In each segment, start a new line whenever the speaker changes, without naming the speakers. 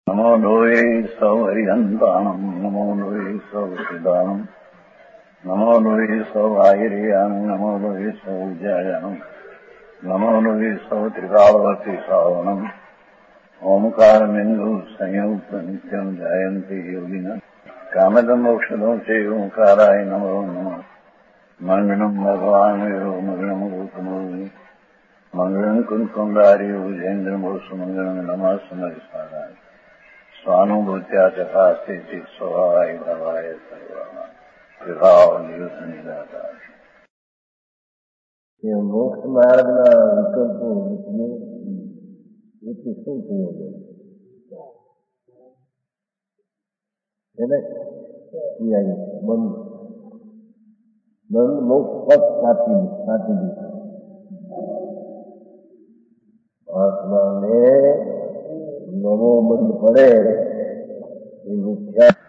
નમો લોહે સૌ હરિહંતાણમ નમો લોહે સૌ સિદ્ધાણમ નમો લોહે સૌ આહિર્યાણમ નમો લોહે સૌ જયાણમ નમો લોહે સૌ ત્રિકાળવતી શ્રાવણમ ઓમકારમિંદુ સંયુક્ત નિત્યમ જયંતિ યોગિના કામદમ મોક્ષદો છે ઓંકારાય નમો નમઃ મંગળમ ભગવાન વિરો મંગળમ રૂપમોહિ મંગળમ કુંકુંડાર્યો જૈન્દ્રમોષ મંગળમ નમઃ સમરિસ્વારાય સ્વાનુભૂત્યા ચકાસ્તે ચિત સ્વભાવાય ભવાય સર્વમાં વિભાવ નિયુદ્ધ નિરાકાર.
મોક્ષ માર્ગના વિકલ્પો એથી શું થયું એને બંધ મોક્ષ પદ કાપી દીધું. આત્માને નવો બંધ પડે એ મિથ્યા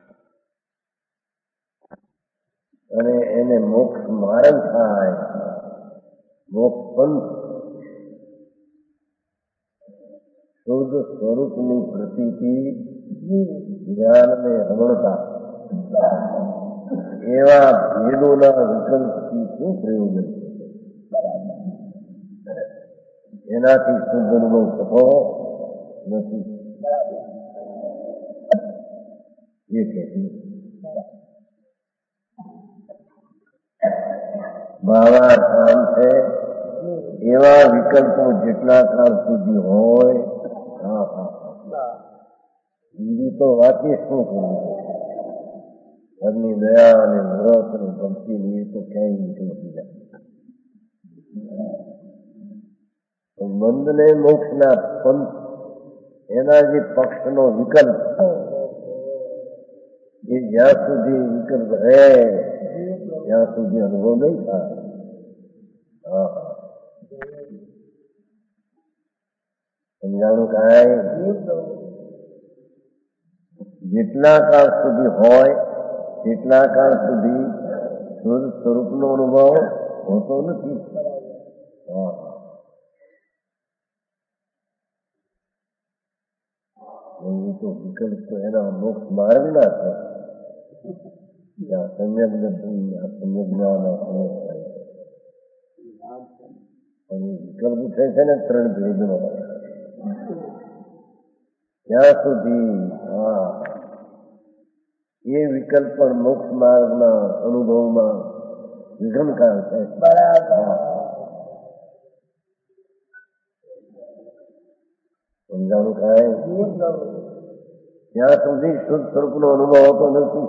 અને એને મોક્ષ માર્ગ થાય, મોક્ષ પંથ શુદ્ધ સ્વરૂપની પ્રતીતિ જ્ઞાનને રમણતા એવા ભેદોના વિકલ્પથી શું પ્રયોજન છે? એનાથી શુદ્ધ અનુભવ થતો નથી. એ કહે ભાવાર્થ આમ છે, એવા વિકલ્પો જેટલા કાળ સુધી હોય, બીજી તો વાતે શું કરવું? ઘરની દયા અને વ્રત અને ભક્તિ એ તો ક્યાંય નીકળી જાય. બંધને મોક્ષના પંથ એના જે પક્ષનો વિકલ્પ એ જ્યાં સુધી વિકલ્પ રહે ત્યાં સુધી અનુભવ નહીં થાય. સમજાણું કાંઈ? જેટલા કાળ સુધી હોય તેટલા કાળ સુધી શુદ્ધ સ્વરૂપનો અનુભવ હોતો નથી. તો વિકલ્પ તો એના મોક્ષ માર્ગના છે. સમ્યક દર્શન, સમ્યક જ્ઞાન, સમ્યક થાય અને વિકલ્પ ઉઠે છે ને ત્રણ ભેદનો, ત્યાં સુધી એ વિકલ્પ પણ મોક્ષ માર્ગના અનુભવમાં વિઘ્નકાર છે. સમજાણું કાંઈ? ત્યાં સુધી શુદ્ધ સ્વરૂપનો અનુભવ હોતો નથી.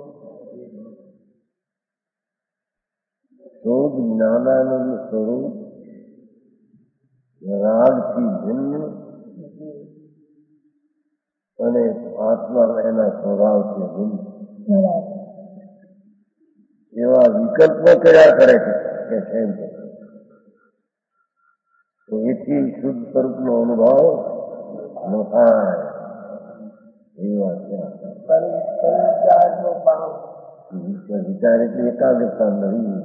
શુદ્ધ જ્ઞાનાનંદ સ્વરૂપ રાગથી ભિન્ન અને આત્મા એના સ્વભાવથી ભિન્ન એવા વિકલ્પો કર્યા કરે છે કે તો એથી શુદ્ધ સ્વરૂપનો અનુભવ ન થાય. એવા વિચાર એટલે એકાગ્રતા નહીં.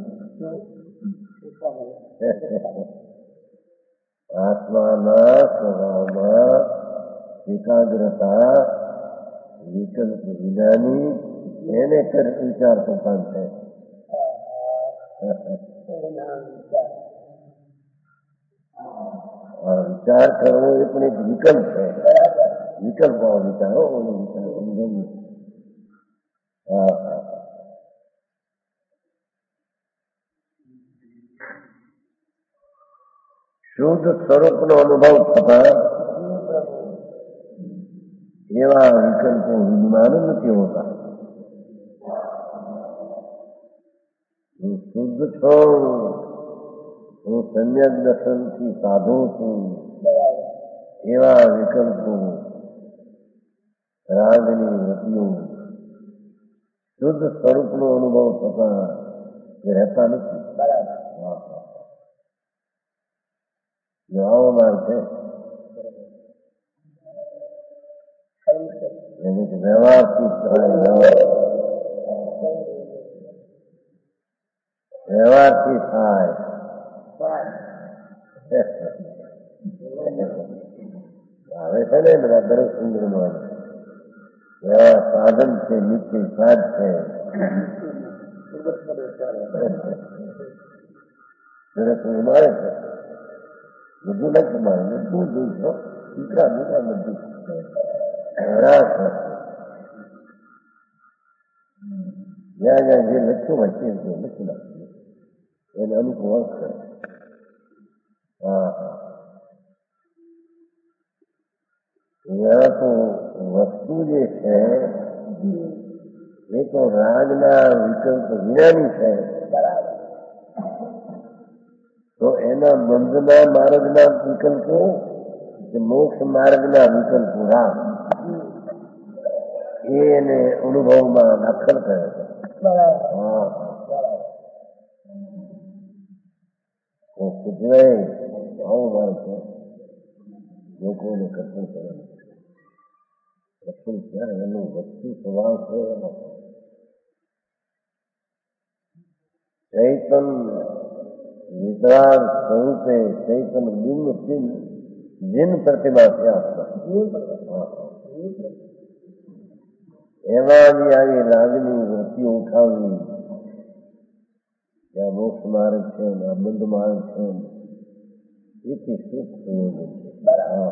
આત્માના સ્વભાવમાં એકાગ્રતા વિકલ્પ વિનાની એને વિચાર કરતા છે. વિચાર કરવો એ પણ એક વિકલ્પ છે. વિકલ્પ વિચારો શુદ્ધ સ્વરૂપનો અનુભવ થતા એવા વિકલ્પો વિદ્યમાન નથી હોતા. હું શુદ્ધ છું, હું સમ્યક દર્શનથી સાધુ છું, એવા વિકલ્પો રાગની વૃત્તિઓ શુદ્ધ સ્વરૂપનો અનુભવ થતા એ રહેતા નથી. આવો માર્ગ છે. વ્યવહારથી થાય. આવે છે છે ને બધા દરેક ઇન્દ્રિયમાં સાધન છે, નિત્ય સાધ છે, દરેક મારે છે, બધું નથી મારે, બધું જોઈશો દીકરા દીકરા બધું રાસ જ્યાં જ્યાં જે લખ્યું હોય તે લખી નાખ્યું એને અનુકૂળ કરે. હા यहाँ तो वस्तु જે છે એ તો રાગના વિકલ્પ વિનાની છે, તો એના બંધના માર્ગના વિકલ્પો કે મોક્ષ માર્ગના વિકલ્પો રાગ એને અનુભવમાં દાખલ કરે છે. કેટલાય આવું મારે છે લોકોને કથન કરે કથન ક્યાં એનું વસ્તુ સ્વભાવ છે એનો ચૈતન વિતરાગ સ્વરૂપે ચૈતન બિંબ ચિહ્ન જીન પ્રતિમા થયા એમાં બી આવી લાગણી વૃત્તિઓ ઉઠાવવી ત્યાં મોક્ષ માર્ગ છે ને આ બંધ માર્ગ છે એથી સુખ પ્રયોજન છે.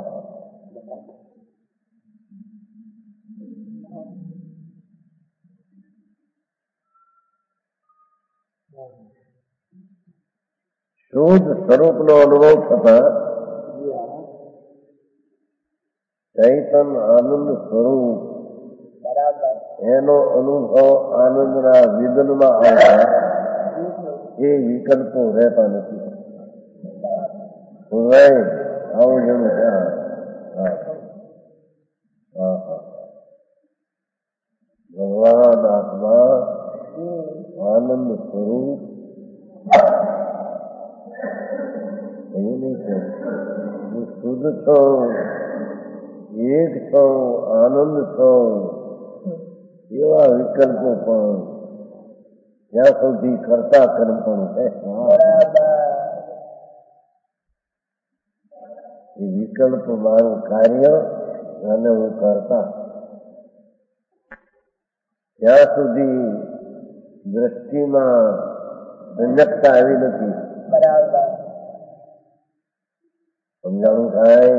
શુદ્ધ સ્વરૂપનો અનુભવ થતા ચૈતન આનંદ સ્વરૂપ એનો અનુભવ આનંદના વિદનમાં આવતા એ વિકલ્પો રહેતા નથી. આવું જેવું ત્યાં ભગવાન આત્મા આનંદ સ્વરૂપ એવું નહીં છે. હું શુદ્ધ છું, એક છું, આનંદ છું એવા વિકલ્પો પણ જ્યાં સુધી કરતા કર્મ પણ છે એ વિકલ્પ મારું કાર્ય અને હું કરતા ત્યાં સુધી દ્રષ્ટિમાં સંજકતા આવી નથી. સમજાણું થાય?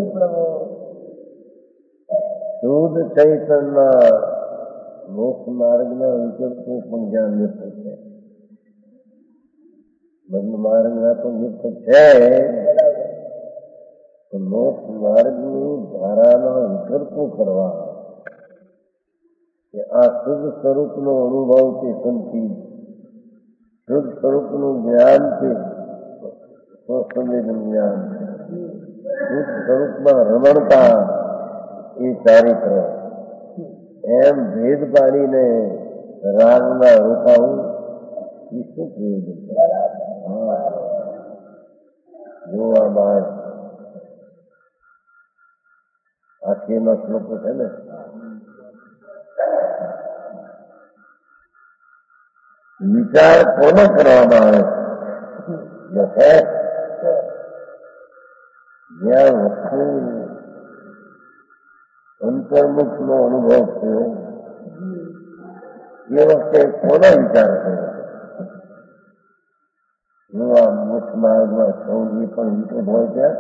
શુદ્ધ ચૈતનના મોક્ષ માર્ગના વિકલ્પો પણ જ્યાં નિત્ય છે, બંધ માર્ગના તો નિત્ય છે, મોક્ષ માર્ગની ધારાના વિકલ્પો કરવા કે આ શુદ્ધ સ્વરૂપનો અનુભવ કે સંતિ શુદ્ધ સ્વરૂપનું જ્ઞાન કે સ્વસંવેદન જ્ઞાન, શુદ્ધ સ્વરૂપમાં રમણતા એ ચારિત્ર એમ ભેદ પાડીને રાગમાં રોકાવું એ શું પ્રયોજન? જોવા બાદ આખીમાં શ્લોકો છે ને વિચાર કોને કરવામાં આવે છે? જ્યાં વસ્તુ અંતર્મુખ નો અનુભવ થયો એ વખતે કોનો વિચાર કર્યો? હું આ મોક્ષ માર્ગમાં છું એ પણ વિકલ્પ હોય ત્યાં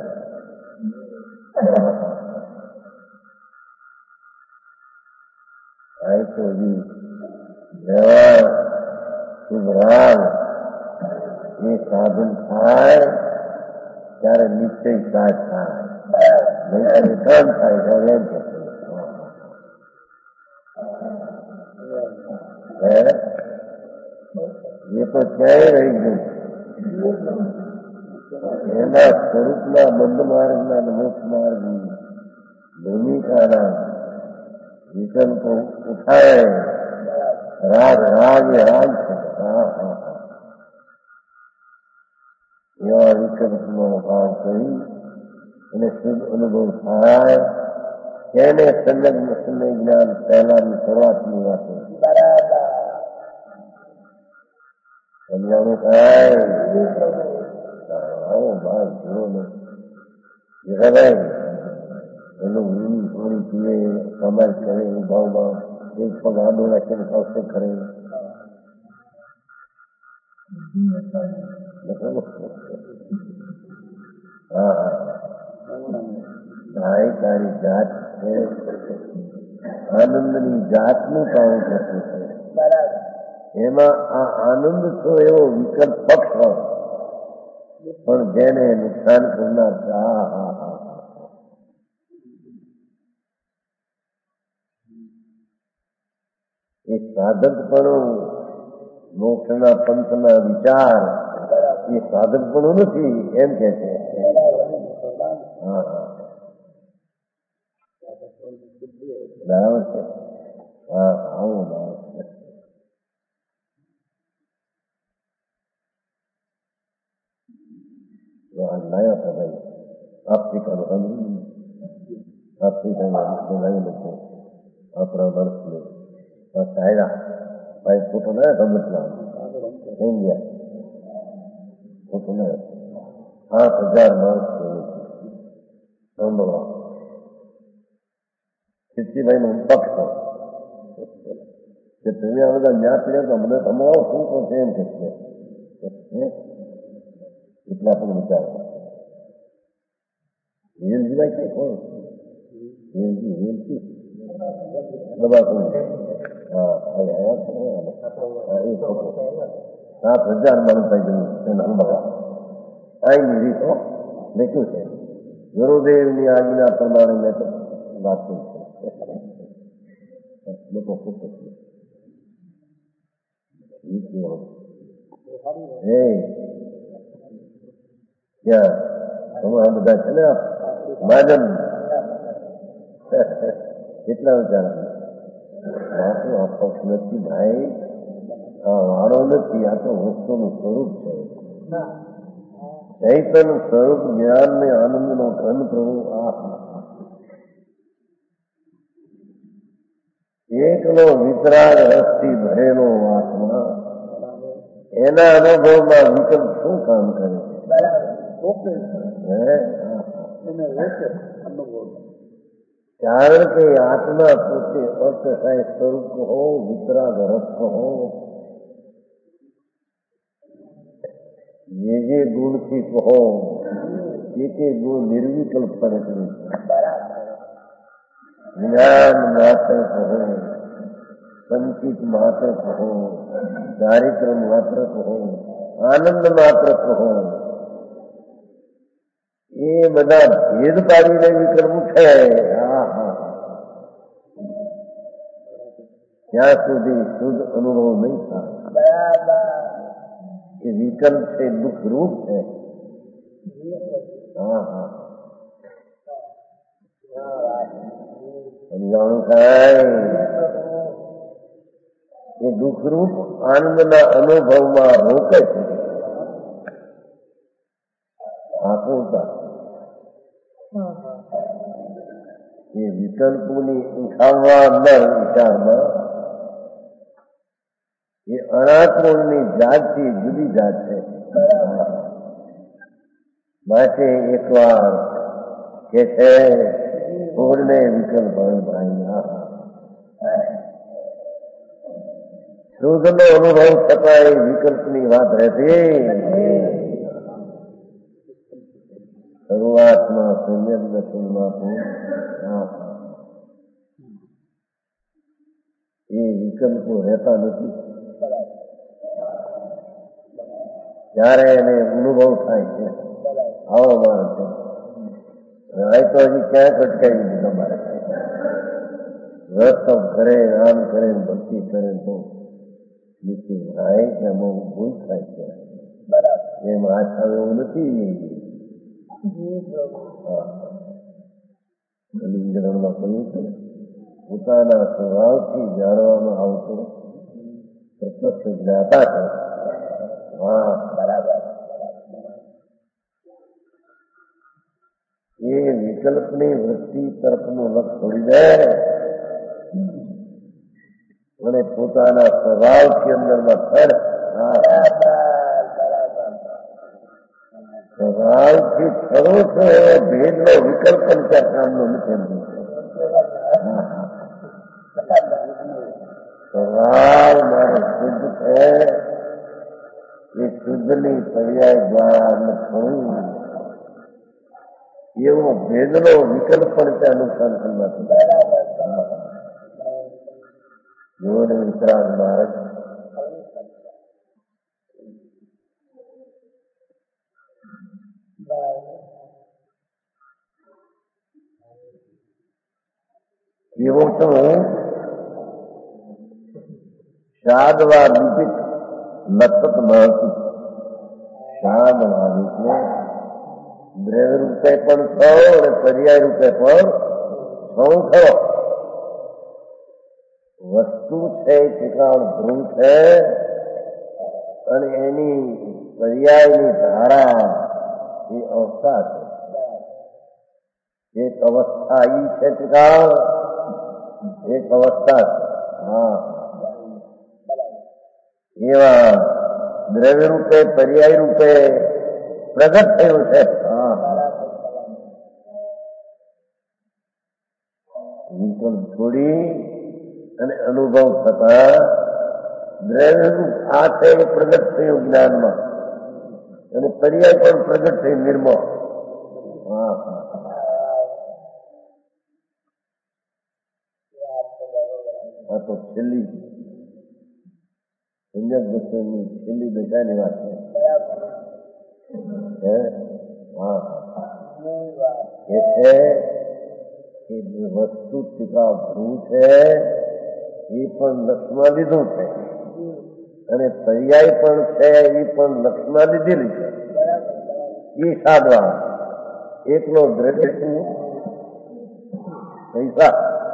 આ તો વ્યવહાર શુભ રાગ એ સાધન થાય ત્યારે નિશ્ચય સાથ થાય, નહીં રિટર્ન થાય તો એમ એ તો ક્યાંય રહી ગયું. એના સ્વરૂપના બંધ માર્ગના મોક્ષ માર્ગની ભૂમિકાના વિકલ્પો ઉઠાય. રાગ રાગ એ રાગ છે. એવા વિકલ્પનો ભાવ કરી અને શુદ્ધ અનુભવ થાય તેને સંલગ્ન સમય જ્ઞાન પહેલાની શરૂઆતની વાતો સમજાણું થાય. આવો ભાવ જોવો ને એનું ઊંઘ થોડી પીવે, કમાઈ કરે, ભાવમાં એક પગ આડો રાખીને પાસે કરે. હા હા, તારી જાત છે, આનંદની જાતનું કામ કરતું છે. એમાં આ આનંદ તો એવો વિકલ્પ પક્ષ હોય, પણ જેને નુકસાન કરનાર છે. હા હા હા, એ સાધક પણ મોક્ષના પંથના વિચાર એ સાધક પણ નથી એમ કે છે. હા હા, બરાબર છે. હા આવું બરાબર છે. લાયા હતા ભાઈ આફ્રિકાનો આફ્રિકામાં લોકો આપણા વર્ષને સાયરા ભાઈ ફોટો ના ગમતના ઇન્ડિયા ફોટો ના 7,000 માણસ સાંભળવા સિદ્ધિભાઈ નો પક્ષ કે તમે આ બધા ન્યા પીડ્યા તો અમને તમારો શું કરશે એમ કે છે. એટલા પણ વિચારો હિરેનજીભાઈ કઈ કોણ હિરેનજી દબા કોણ? હા એ ફોટો 7,000 માણસ આઈની રીતો લખ્યું છે. ગુરુદેવની આજ્ઞા પ્રમાણે મેં તો વાત કરી છે. લોકો ફોટો ત્યાં તમારા બધા છે ને માનવ કેટલા વિચાર આ પક્ષ નથી ભાઈ, આ વાળો નથી, આ તો વસ્તુનું સ્વરૂપ છે. ચૈતન્ય સ્વરૂપ જ્ઞાન ને આનંદ નો ઘન પ્રભુ. એકલો વિતરાગ રસથી ભરેલો આત્મા એના અનુભવમાં વિકલ્પ શું કામ કરે? કારણ કે આત્મા પોતે અર્થશાય સ્વરૂપ કહો, વિતરાગ રસ કહો, જે ગુણથી કહો તે ગુણ નિર્વિકલ્પ કરે છે. જ્ઞાન માત્ર કહો, સંચિત માત્ર કહો, ચારિત્રમ માત્ર કહો, આનંદ માત્ર કહો, એ બધા ભેદ પાડીને વિકલ્પ છે. ત્યાં સુધી શુદ્ધ અનુભવ નહીં થાય. એ વિકલ્પ છે, દુઃખ રૂપ છે. હા હા, સમજાણું કાંઈ? એ દુઃખરૂપ આનંદના અનુભવમાં રોકે છે. આકુરતા એ વિકલ્પોની ઉઠાવવા અંદર વિચારમાં એ અનાત્મની જાતથી જુદી જાત છે. માટે એકવાર કે છે છોડને વિકલ્પ ભાઈ, શુદ્ધનો અનુભવ થતા એ વિકલ્પની વાત રહેતી. શરૂઆતમાં સમ્યક દર્શનમાં એ વિકલ્પો રહેતા નથી. ત્યારે એને અનુભવ થાય છે. આવો માણસ છે. આ તો હજી ક્યાંક અટકાવી દીધું તમારે. વ્રત કરે, આમ કરે, ભક્તિ કરે તો થાય કે અમુક ભૂલ થાય છે. એમ આછા એવું નથી. લિંગરણમાં કહ્યું છે પોતાના સ્વભાવથી જાણવામાં આવતો પ્રત્યક્ષ જ્ઞાતા છે. હા બરાબર. એ વિકલ્પની વૃત્તિ તરફનું લક્ષ છોડી દે અને પોતાના સ્વભાવથી અંદરમાં ફર સવાલથી ખરો છો એવો ભેદનો વિકલ્પ પણ ત્યાં કામનો નથી. સવાલ મારો શુદ્ધ છે એ શુદ્ધની પર્યાય દ્વારા ખરું એવો ભેદનો વિકલ્પ પણ ત્યાં નુકસાન કરવાથી જીવન વિતરાગ માર્ગ એવો તો શાદવા દીપિત લખત મહતી શાદવા એટલે દ્રવ્ય રૂપે પણ છો અને પર્યાય રૂપે પણ છો ખરો. વસ્તુ છે ઠેકાણ ધ્રુવ છે અને એની પર્યાયની ધારા એ અવસ્થા છે. એક અવસ્થા ઈ છે ઠેકાણ, એક અવસ્થા છે. હા, એવા દ્રવ્ય રૂપે પર્યાય રૂપે પ્રગટ થયું છે. હા, વિકલ્પ છોડી અને અનુભવ થતા દ્રવ્યરૂપ આ છે એ પ્રગટ થયું જ્ઞાનમાં અને પર્યાય પણ પ્રગટ થયું નિર્મળ. હા, આ તો છેલ્લી સંજક દર્શનની છેલ્લી દશાની વાત છે. હા, એ છે કે જે વસ્તુ ટીકા ભૂ છે એ પણ લક્ષમાં લીધું છે અને પર્યાય પણ છે એ પણ લક્ષમાં લીધેલી છે. એ સાધવા એકનો દ્રવ્ય શું પૈસા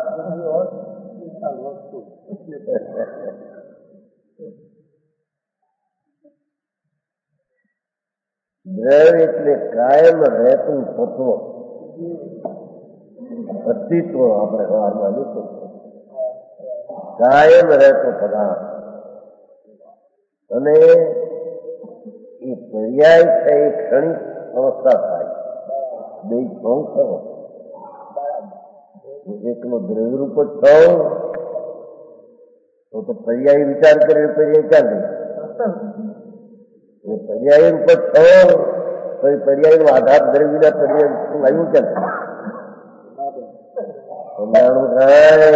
દ્રવ્ય એટલે કાયમ રહેતું તત્વ, અસ્તિત્વ. આપણે વારમાં લીધું કાયમ રહેતો પદાર્થ અને એ પર્યાય છે એ ક્ષણિક અવસ્થા થાય. બે છો ખરો, એકનો દ્રવ્ય રૂપ જ છો તો પર્યાય વિચાર કરે પર્યાય ક્યાં ગઈ? પર્યાય રૂપ જ છો તો એ પર્યાય નો આધાર દ્રવ્યના પર્યાય આવ્યું ક્યાં? સમજાણું થાય?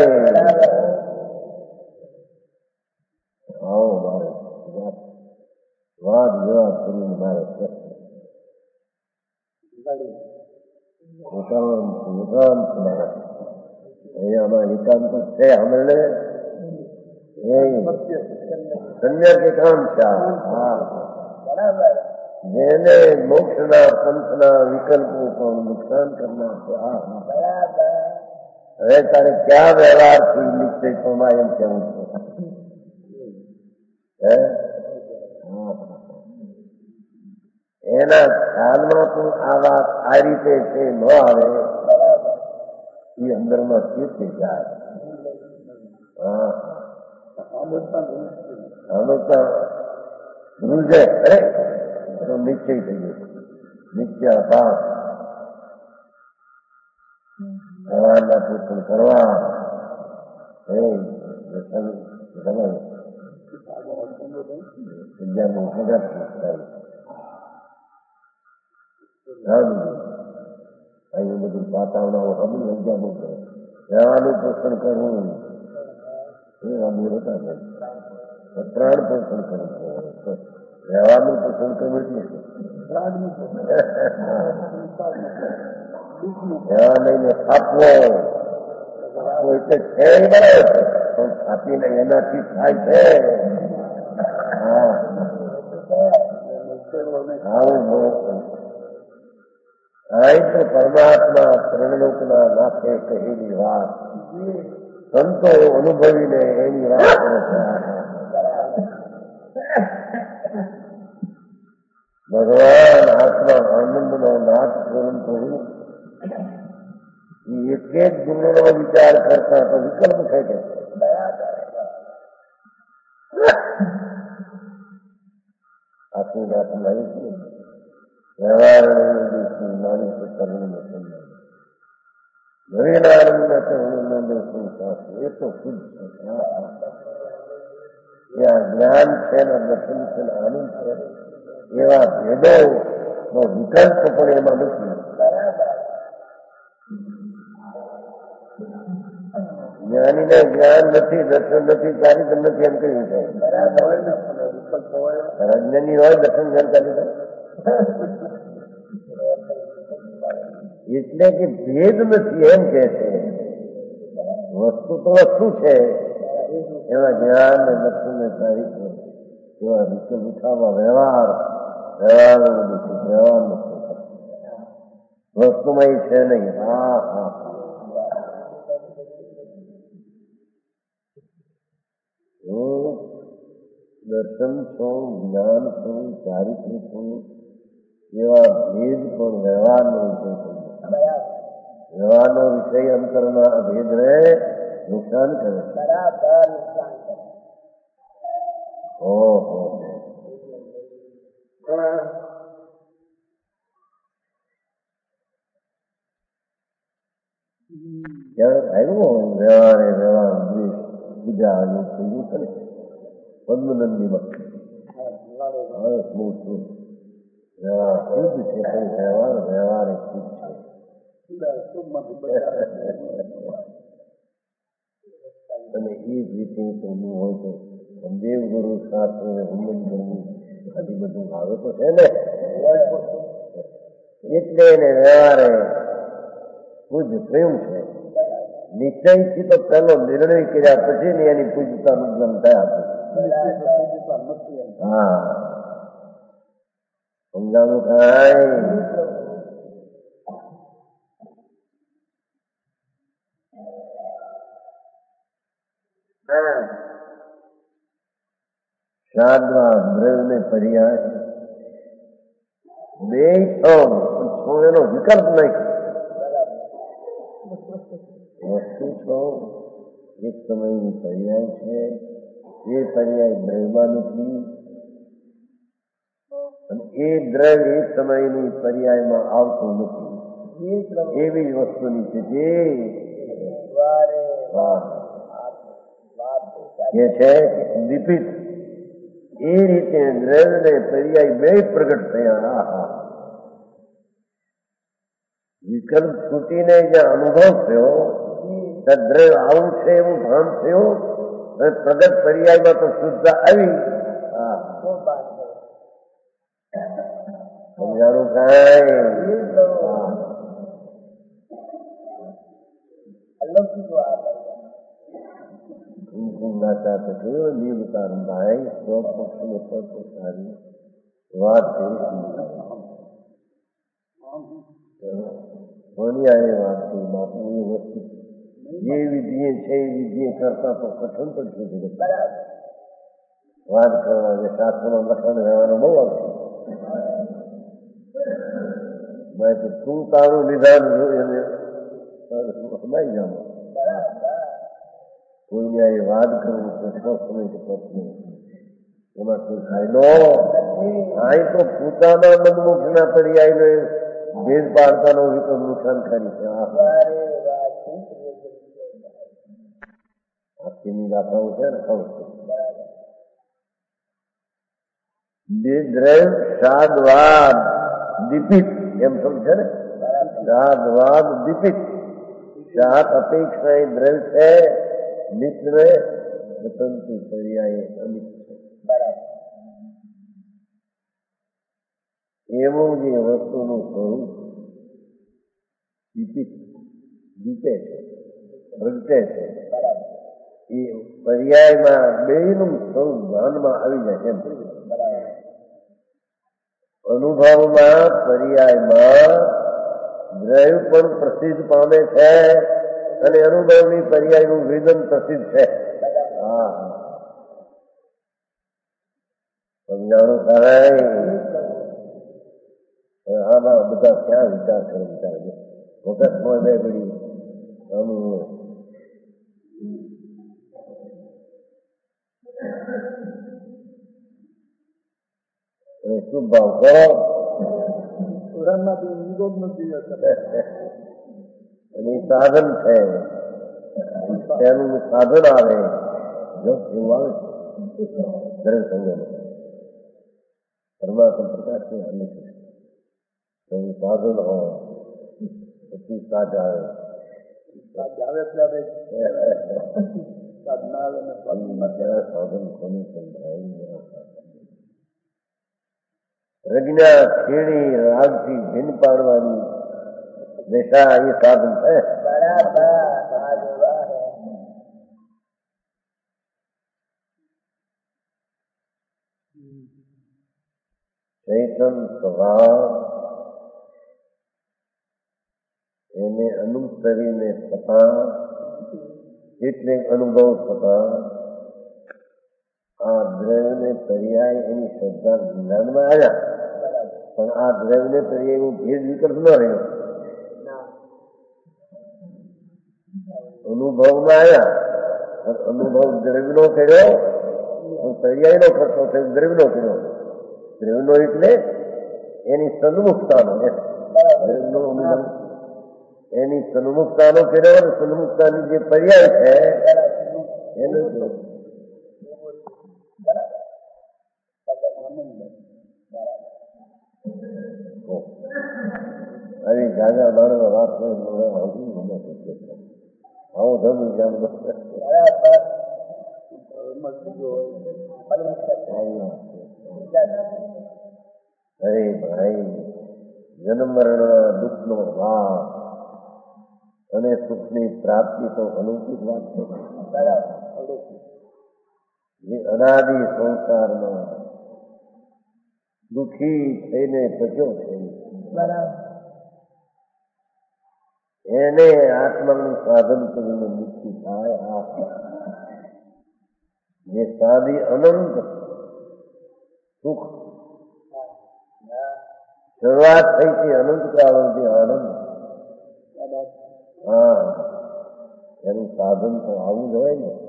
આવો મારે વાદ વિવાદ કરીને મારે એકાંત એકાંત છે હમણે સંન્યાસ એકાંત છે. જેને મોક્ષના પંથના વિકલ્પો પણ નુકસાન કરનાર છે. હવે તારે ક્યાં વ્યવહારથી નિશ્ચય પ્રમાણ એમ કેવું છે? એના ખ્યાલમાં પણ આ વાત આ રીતે છે ન આવે એ અંદરમાં સ્થિર જાય. ધ્રુજે તો નિશ્ચય થઈ ગયો. નિત્ય અપાસ ભગવાનના પૂછન કરવા વિદ્યાનું પ્રગટ અહીં બધું વાતાવરણ હબી વિદ્યાનું કરે રહેવાનું પોષણ કરવું એ હબી હતા પ્રાણ પોષણ કરવું રહેવાનું પોષણ કરવું એટલે રહેવા લઈને આપવો એટલે છે બરાબર પણ આપીને એનાથી થાય છે. અહીં તો પરમાત્મા ત્રણલોકના નાથે કહેલી વાત સંતો અનુભવીને એની વાત કરે છે. ભગવાન આત્મા આનંદનો નાથ પરંતુ એક એક ગુણનો વિચાર કરતા તો વિકલ્પ થઈ ગયો. આટલું જાતનું આવ્યું છે વ્યવહાર નારી પ્રકારનું નવીનાનંદ એ તો શુદ્ધ છે. આ જ્ઞાન છે ને દર્શન છે ને આનંદ છે એવા ભેદો નો વિકલ્પ પણ એમાં નથી. જ્ઞાનીને જ્ઞાન નથી, દર્શન નથી, ચારિત્ર નથી એમ કહ્યું છે. અજ્ઞાની હોય દર્શન જ્ઞાન ચારિત્ર એટલે કે ભેદ નથી એમ કે છે. વસ્તુ તો વસ્તુ છે, એમાં જ્ઞાન ને દર્શન ને ચારિત્ર એવા વિકલ્પ ઉઠાવવા વ્યવહાર વ્યવહાર નથી વસ્તુમાં એ છે નહીં. હા હા દર્શન છો, જ્ઞાન છો, ચારિત્ર છો એવા ભેદ પણ વ્યવહારનો વિષય છે. વ્યવહારનો વિષય અંતરના અભેદ ને નુકસાન કરે છે. ઓહો ક્યારેક આવ્યું વ્યવહારે વ્યવહાર દ્વેષ પૂજા એવું થયું છે ને પદ્મનંદીમાં બહુ શુદ્ધ વ્યવહાર શુદ્ધ છે પણ વ્યવહાર એક શુદ્ધ છે. અને એ જ રીતે કરવું હોય તો દેવગુરુ શાસ્ત્ર હુમન કરવું આદિ બધું આવે તો છે ને એટલે એને વ્યવહારે પૂજ થયું છે. નિશ્ચયથી તો પહેલો નિર્ણય કર્યા પછી ને એની પૂજતાનું જ્ઞાન થયા. હા સમજાવું થાય. શાદવા દ્રવ્ય ને પર્યાય બે છો એનો વિકલ્પ નહીં. વસ્તુ છો એક સમયની પર્યાય છે, એ પર્યાય દ્રવ્યમાં નથી અને એ દ્રવ્ય એક સમયની પર્યાયમાં આવતું નથી. એવી વસ્તુની સ્થિતિ એ છે દીપિત. એ રીતે દ્રવ્ય ને પર્યાય બે પ્રગટ થયા. વિકલ્પ છૂટીને જ્યાં અનુભવ થયો દ્રવ્ય આવું છે એવું ભાન થયું અને પ્રગટ પર્યાયમાં તો શુદ્ધતા આવી. સમજાણું કાંઈ કુમકુમદાતા તો કેવો નીલકાંતભાઈ સ્વપક્ષને સારી વાત કોની આ વાત થઈ બાપુ. એ વસ્તુ જે વિધિએ છે એ વિધિએ કરતા તો કઠણ પડશે. વાત કરવા શાસ્ત્રમાં લખાણ રહેવાનો બહુ આવશે. તો તું તારું નિધાન જોઈને સમાઈ જાવ. કોઈને એ વાત કરવું કે સમય કે પત્ની એમાં કોઈ ફાયદો અહીં તો પોતાના મનમુખના પર્યાયને ભેદ પાડતાનો વિકલ્પ નુકસાનકારી છે. આખીની ગાથાઓ છે ને ખબર છે. દ્રવ્ય શાદવાદ દીપિત એમ સમજે ને. શાદવાદ દીપિત. શાદ અપેક્ષા એ દ્રવ્ય છે, મિત્ર સ્વતંત્ર પર્યાય અમિત છે. એવું જે વસ્તુનું સ્વરૂપ દીપિત દીપે છે, પ્રગટે છે, એ પર્યાયમાં બેનું સ્વરૂપ ધ્યાનમાં આવી જાય છે. અનુભવમાં પર્યાયમાં દ્રવ્ય પણ પ્રસિદ્ધ પામે છે અને અનુભવની પર્યાયનું વેદન પ્રસિદ્ધ છે. હા સમજાણું થાય. આમાં બધા ક્યાં વિચાર કરે વિચારજો. વખત હોય બે ઘડી આનું હોય. શુભ ભાવ કરો અને સાધન છે તેનું સાધન આવે જો એવું આવે દરેક સંગમ પરમાત્મા પ્રકાશ ને અન્ય તેનું સાધન હોય પછી સાજ આવે સાધન કોનું સમજાય રજના ખેડી રાગથી ભિન્ન પાડવાની દિશા એ સાધન છે. ચૈતન સ્વભાવ એને અનુસરીને થતા એટલે અનુભવ થતા આ દ્રવ્યને પર્યાય એની શ્રદ્ધા જ્ઞાનમાં આવ્યા, પણ આ દ્રવ્યને પર્યાય એવું ભેદ વિકલ્પ ન રહ્યો. અનુભવમાં આવ્યા પણ અનુભવ દ્રવ્યનો કર્યો, પર્યાયનો ખર્ચો થયો દ્રવ્યનો કર્યો. દ્રવ્યનો એટલે એની સન્મુખતાનો, દ્રવ્યનો અનુભવ એની સન્મુખતાનો કર્યો અને સન્મુખતાની જે પર્યાય છે એનો આવી જાગા માણસ વાત આવો ધર્મ જામ અરે ભાઈ જન્મ મરણ દુઃખનો ભાવ અને સુખની પ્રાપ્તિ તો અલૌકિક વાત છે. જે અનાદિ સંસારમાં દુઃખી થઈને પચ્યો છે એને આત્માનું સાધન કરીને મુક્તિ થાય. આ જે સાદી અનંત સુખ શરૂઆત થઈ છે અનંત કાળથી આનંદ, હા એનું સાધન તો આવું જ હોય ને.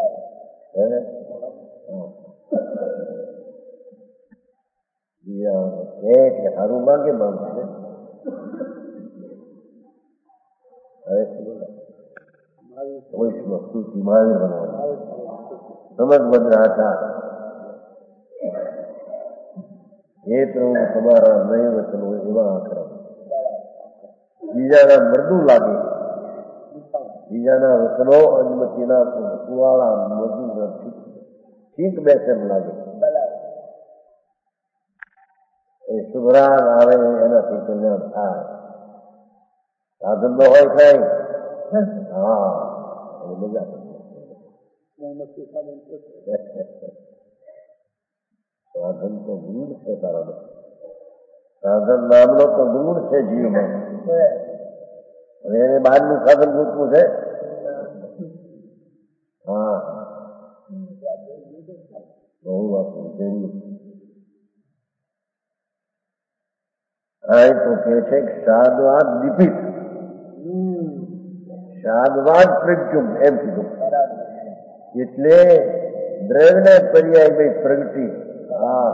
સારું માંગે માગશે હવે કોઈ વસ્તુ મહાવીર બનાવવાનું સમજ બધા હતા. એ પ્રભુ તમારા નય વચનો એવા આકરા બીજાના મૃદુ લાગે, બીજાના વચનો અનુમતિના કુવાળા મધુર ઠીક બેચેન લાગે. એ શુભરાગ આવે એનાથી કલ્યાણ થાય. સાધન નો હોય થાય હા એ મજા સાધન તો ગુણ છે તારા, સાધન નામનો તો ગુણ છે જીવમાં. હવે એને બહારનું સાધન ગોતવું છે. હા બહુ આપણું જરૂર. હા તો કે છે શાદવાદ દીપિત, શાદવાદ પ્રજ્ઞમ એમ કીધું. એટલે દ્રવ્યને પર્યાય ભાઈ પ્રગતિ. હા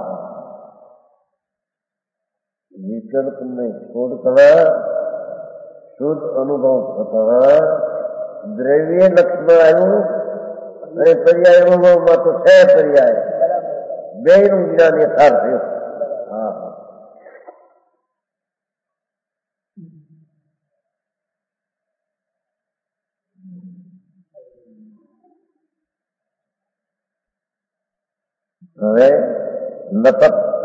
વિકલ્પને છોડતા શુદ્ધ અનુભવ થતા દ્રવ્ય લક્ષમાં આવ્યું અને પર્યાય અનુભવમાં તો છે પર્યાય બે નું જ્ઞાન યથાર્થ થયું. હા હવે લતત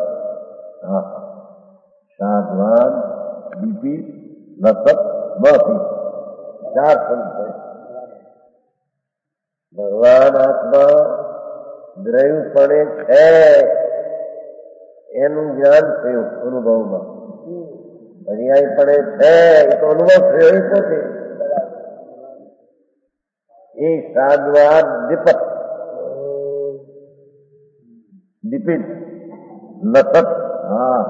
શાદવાદ દીપી લતત બપી ચાર સંત ભગવાન આત્મા દ્રવ્યપણે છે એનું જ્ઞાન થયું અનુભવમાં. પર્યાયપણે છે એ તો અનુભવ થયો એ પોતે. એ શાદવાદ દીપક દીપિત લતત હા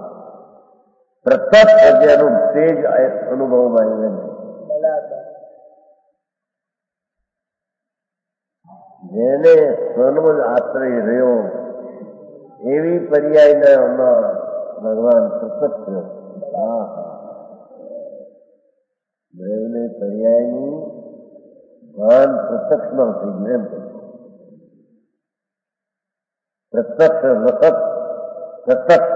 પ્રતત જેનું તેજ અનુભવમાં આવ્યું. જેને સ્વનો જ આશ્રય રહ્યો એવી પર્યાયના ભગવાન પ્રકટ થયો. દ્રવ્યને પર્યાયનું ભાન પ્રત્યક્ષમાં થઈ ગયું એમ કહે પ્રત્યક્ષ વખત પ્રત્યક્ષ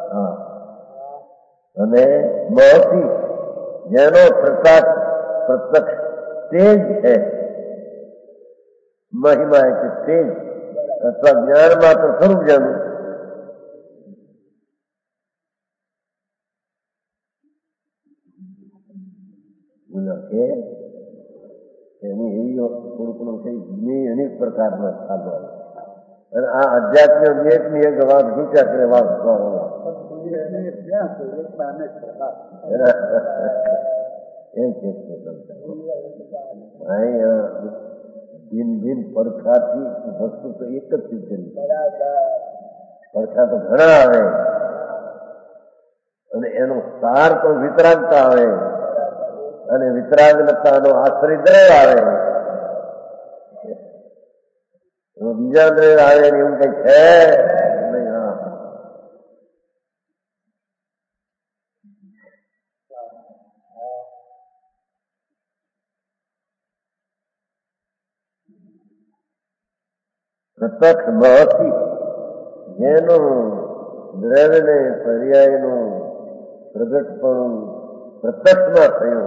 અને મહતી જેનો પ્રકાશ પ્રત્યક્ષ તેજ છે મહિમા એટલે તેજ અથવા જ્ઞાન માત્ર સ્વરૂપ જેનું કે એની એવી થોડું કંઈ અનેક પ્રકારના સાધનો અને આ અધ્યાત્મ એકની એક વાત ભૂખ્યા કરે વાત એમ કે અહીંયા ભિન્ન ભિન્ન પડખાથી વસ્તુ તો એક જ ચીજ કરી પડખા તો ઘણા આવે અને એનો સાર તો વિતરાગતા આવે અને વિતરાગતાનો આશ્રય દ્રવ્ય આવે બીજા દ્રવ્ય આવે ને એવું કઈ છે પ્રત્યક્ષ મહતી જેનું દ્રવ્યને પર્યાયનું પ્રગટપણું પ્રત્યક્ષમાં થયું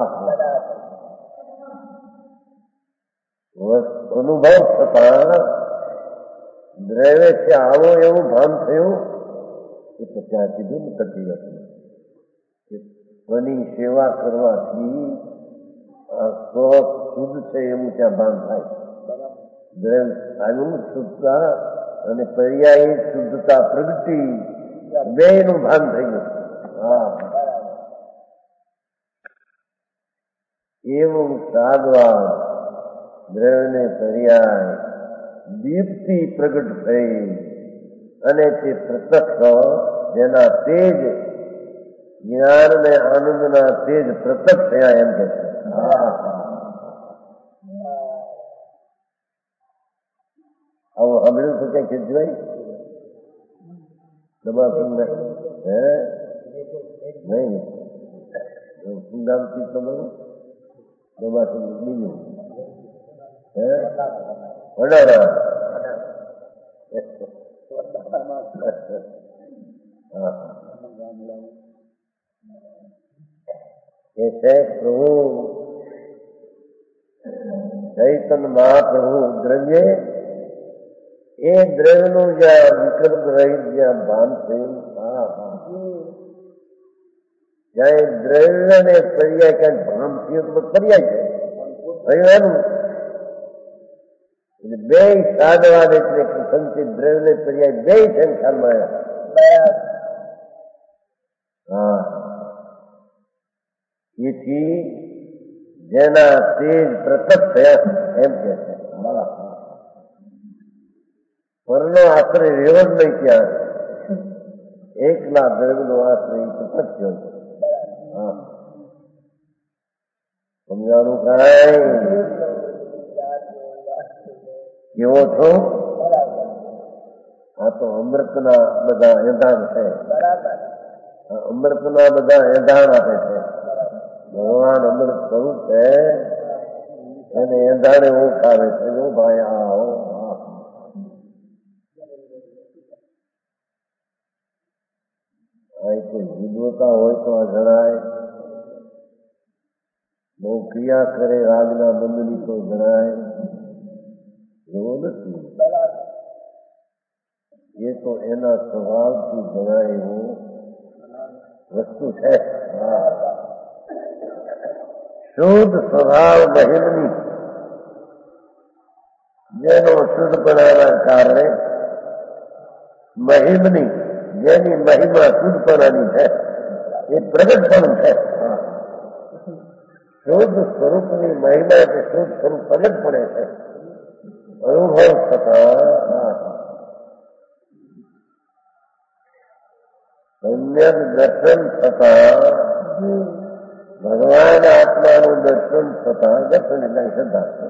અનુભવ થતા દ્રવ્ય છે આવો એવું ભાન થયું એ તો ત્યાંથી ભિન્ન થતી હતી કોની સેવા કરવાથી સ્વ શુદ્ધ છે એવું ત્યાં ભાન થાય દ્રવ્ય આવ્યું શુદ્ધતા અને પર્યાયી શુદ્ધતા પ્રગતિ બે નું ભાન થઈ ગયું એવું સાધવા દ્રવ્યને પર્યાય દીપ્તિ પ્રગટ થઈ અને તે પ્રત્યક્ષ જેના તેજ જ્ઞાન ને આનંદના તેજ પ્રત્યક્ષ થયા એમ કે છે આવું સાંભળ્યું છે કઈ ખેંચવાય દબાસુંદર હે નહીં સુંદામથી તમારું દબાસુંદર બીજું હે વડારા એ છે પ્રભુ ચૈતન્ય મહાપ્રભુ દ્રવ્ય એ દ્રવ્યનું જ્યાં વિકલ્પ રહી જ્યાં ભાન થયું જ્યાં દ્રવ્ય ને પર્યાય ક્યાંક ભાન થયું તો પર્યાય છે એનું બે સાધવાદ એટલે સંચિત દ્રવ્ય ને પર્યાય બે સંખ્યામાં એથી જેના તેજ પ્રત્યક્ષ થયા એમ કે છે પરનો આશ્રય રહ્યો જ નહીં ત્યાં એકલા દ્રવ્યનો આશ્રય પ્રત્યક્ષ થયો સમજાવાનું કાંઈ કેવો છો આ તો અમૃતના બધા એંધાણ છે અમૃતના બધા એંધાણ આપે છે ભગવાન અમૃત સ્વરૂપ છે એને એંધાણે ઊંઘ આવે છે જો ભાઈ આવો કોઈ વિદ્વતા હોય તો આ જણાય બહુ ક્રિયા કરે રાજના બંધની તો જણાય એવો નથી એ તો એના સ્વભાવથી જણાય એવું વસ્તુ છે શુદ્ધ સ્વભાવ મહિમની જેનો શુદ્ધપણાના કારણે મહિમની જેની મહિમા શુદ્ધપણાની છે એ પ્રગટપણું છે શુદ્ધ સ્વરૂપની મહિમા એટલે શુદ્ધ સ્વરૂપ પ્રગટ પડે છે અનુભવ થતા સમ્યક દર્શન થતા ભગવાન આત્માનું દર્શન થતા દર્શન એટલે શ્રદ્ધા છે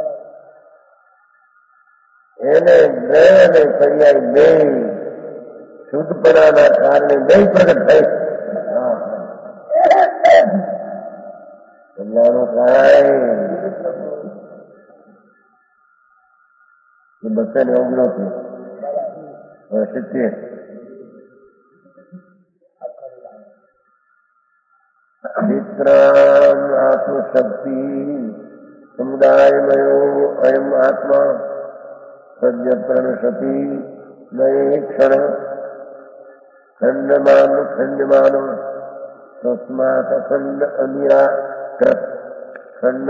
એને દ્રવ્ય અને પર્યાય બે શુદ્ધપણાના કારણે બે પ્રગટ થાય સમજાણું કાંઈ એ બધાને અવગણો થયો. હવે 70 વિક્રામ આત્મશક્તિ સમુદાયમયો અયમ આત્મા સદ્ય પ્રણશતિ નયે ક્ષણ ખંડમાન તસ્માત અખંડ અનિરાકૃત ખંડ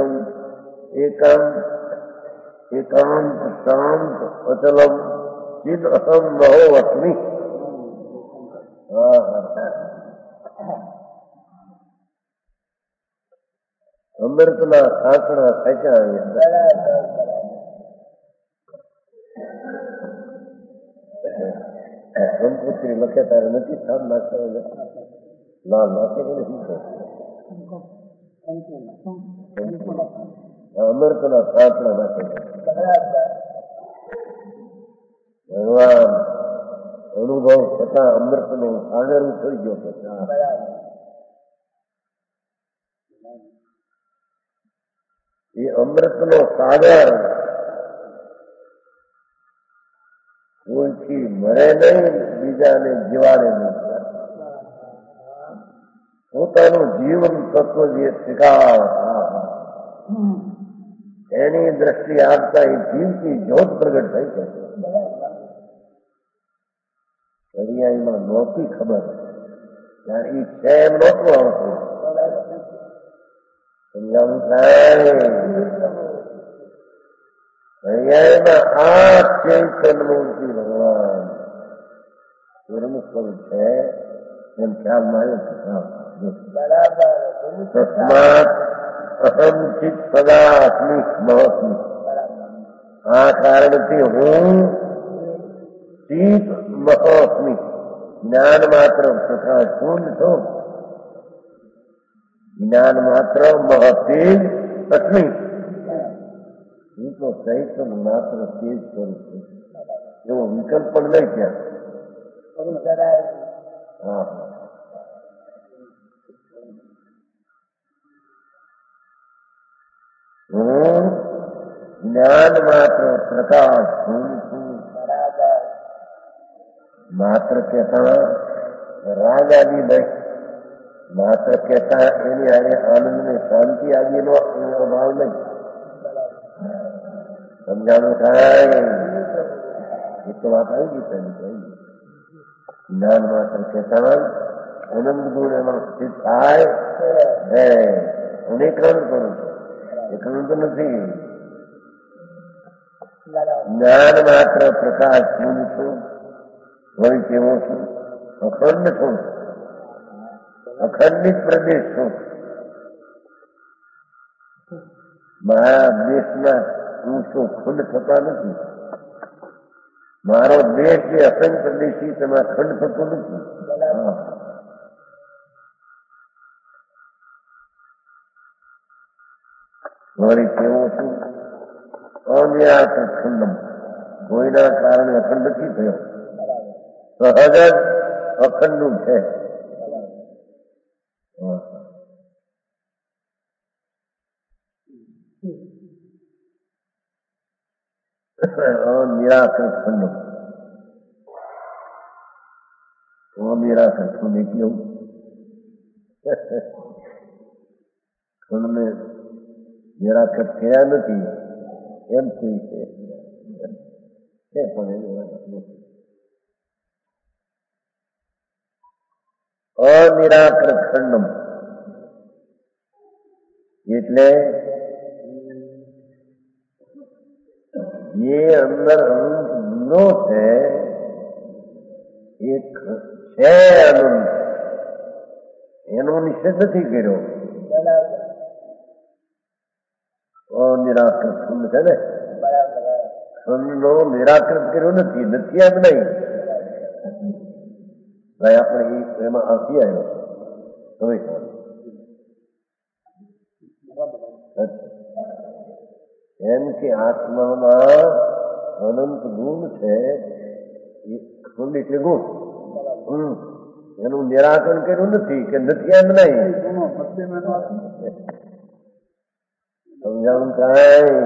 એકાંત શાંત અચલમ ચિદ અહમ મહો અસ્મિ. અમૃતના સાંકડા ખેંચ્યા. કંકોત્રી લખે તારે નથી સામ નાખતા ના નાખે કે નથી. અમૃતના સાંકડા નાખે. ભગવાન અનુભવ થતા અમૃતનો સાગર થઈ ગયો. એ અમૃતનો સાગર કોઈથી મરે નહીં, બીજાને જીવાડે નહીં. પોતાનું જીવન તત્વ જે શિકાર એની દ્રષ્ટિ આપતા એ જીવતી જ્યોત પ્રગટ થઈ શકે. દરિયાઈમાં નહોતી ખબર, ત્યારે એ છે એમ નહોતું આવતું. સમજાવું થાય? દરિયાઈમાં આ ચૈતન્યમૂર્તિ ભગવાન સ્વરૂપ છે એમ ખ્યાલ માર્યો. તસ્માત અહમ ચિત સદા અસ્મિ મહોસ્મિ. આ કારણથી હું ચિત મહોસ્મિ જ્ઞાન માત્ર પ્રકાશ શૂન્ય છું. જ્ઞાન માત્ર મહતી અસ્મિ. હું તો ચૈતન્ય માત્ર તેજ કરું છું. એવો વિકલ્પ પણ નહીં ત્યાં. હા, હું જ્ઞાન માત્ર પ્રકાશ છું. માત્ર કહેતા રાગ આદિ નહીં, માત્ર કહેતા એની આને આનંદ ને શાંતિ આદિનો અભાવ નહીં. સમજાણું થાય? એ તો વાત આવી ગઈ પેલી. જ્ઞાન માત્ર કહેતા આનંદ ગુણ એમાં સ્થિત થાય. હું એકરણ કરું છું, એકરણ તો નથી. જ્ઞાન માત્ર પ્રકાશ હું છું. વળી કેવો છું? અખંડ છું. અખંડિત પ્રદેશ છું. મારા દેશમાં હું શું ખંડ થતા નથી. મારો દેશ જે અસંખ્ય દેશી તેમાં ખંડ થતો નથી. વળી કેવો છું? અનિરાકૃત ખંડમ. કોઈના કારણે અખંડ નથી થયો. સહજ જ અખંડ છે. અનિરાકૃત ખંડ. અનિરાકૃત ખંડ એટલે ખંડને નિરાકૃત થયા નથી એમ થઈ છે. પણ એની અનિરાકૃત ખંડમ એટલે જે અંદર અનંત ગુણો છે એ છે અનંત, એનો નિષેધ નથી કર્યો. અનિરાકૃત ખંડ છે ને, ખંડનો નિરાકૃત કર્યો નથી. નથી એમ નહીં. આપણે એમાં આંસી આવ્યો હવે એમ કે આત્મામાં અનંત ગુણ છે. એ ખંડ એટલે ગુણ. એનું નિરાકરણ કર્યું નથી કે નથી એમ નહીં. સમજાવું કાંઈ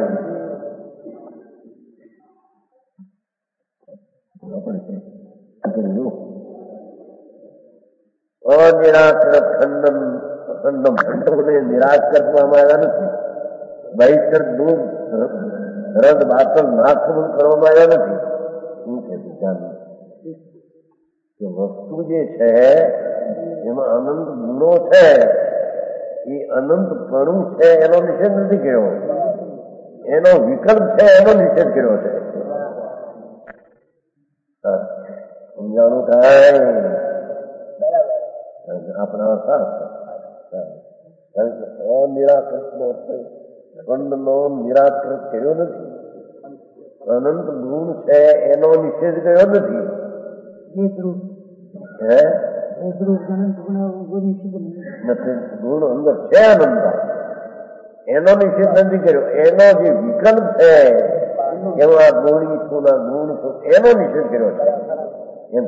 અનિરાકૃત ખંડોને નિરાશ કરવામાં આવ્યા નથી. બહિષ્કર દૂર રદ બાતલ નાખવું કરવામાં આવ્યા નથી. શું કે વિચારવું કે વસ્તુ જે છે એમાં અનંત ગુણો છે, એ અનંતપણું છે એનો નિષેધ નથી કર્યો, એનો વિકલ્પ છે એનો નિષેધ કર્યો છે. સમજાણું થાય આપણા અનિરાકૃત નો ખંડનો નિરાકૃત કર્યો નથી, અનંત ગુણ છે એનો નિષેધ કર્યો નથી. ગુણ અંદર છે અનંત, એનો નિષેધ નથી કર્યો. એનો જે વિકલ્પ છે એમાં ગુણી છું ગુણ છું એનો નિષેધ કર્યો છે. એમ